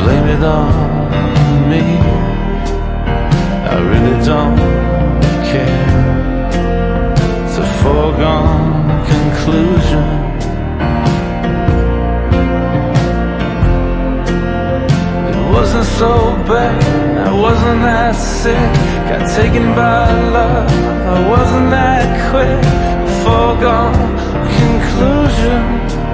blame it on me. I really don't care. It's a foregone conclusion. It wasn't so bad, I wasn't that sick. Got taken by love, I wasn't that quick. A foregone conclusion.